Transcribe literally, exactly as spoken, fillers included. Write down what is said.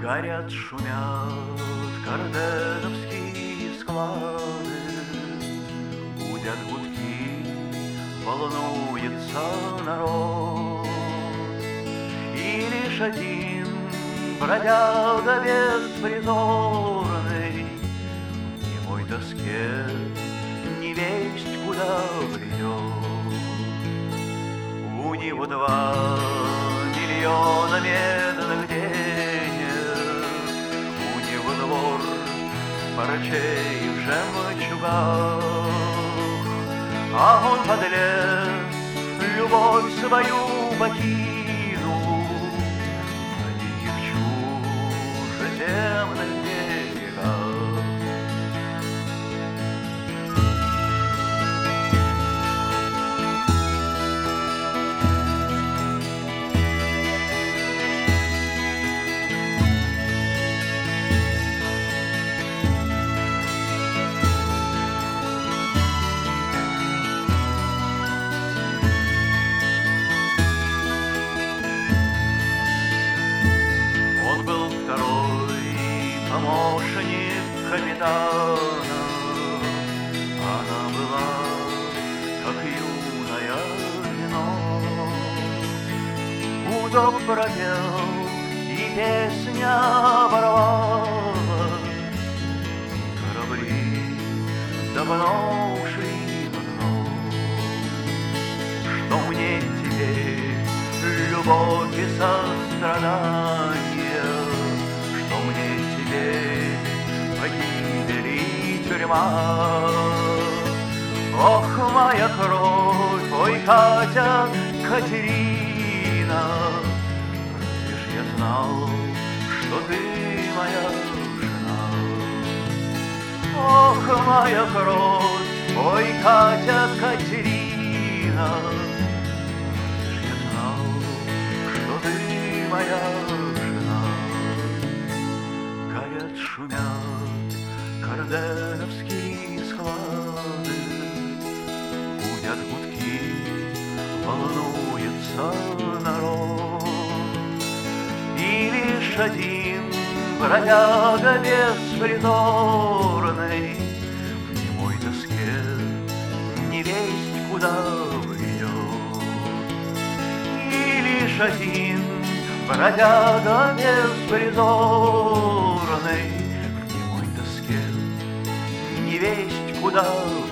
Горят, шумят карденовские склады, гудят гудки, волнуется народ. И лишь один бродяга беспризорный в немой тоске невесть куда бредет. У него два миллиона медных денег, у него двор парчей в жемчугах, а он, подлец, любовь свою покинул на диких чужеземных берегах. Помощник капитана, она была, как юное вино. Гудок пропел, и песня оборвалась, корабли давно ушли на дно. Что мне теперь любовь и сострадание, что мне теперь погибель и тюрьма? Ох, моя кровь, ой, Катя, Катерина, разве ж я знал, что ты моя жена? Ох, моя кровь, ой, Катя, Катерина, разве ж я знал, что ты моя жена? Горят, шумят карденовские склады, гудят гудки, волнуется народ. И лишь один бродяга беспризорный в немой тоске невесть куда бредет. И лишь один бродяга беспризорный в немой тоске невесть куда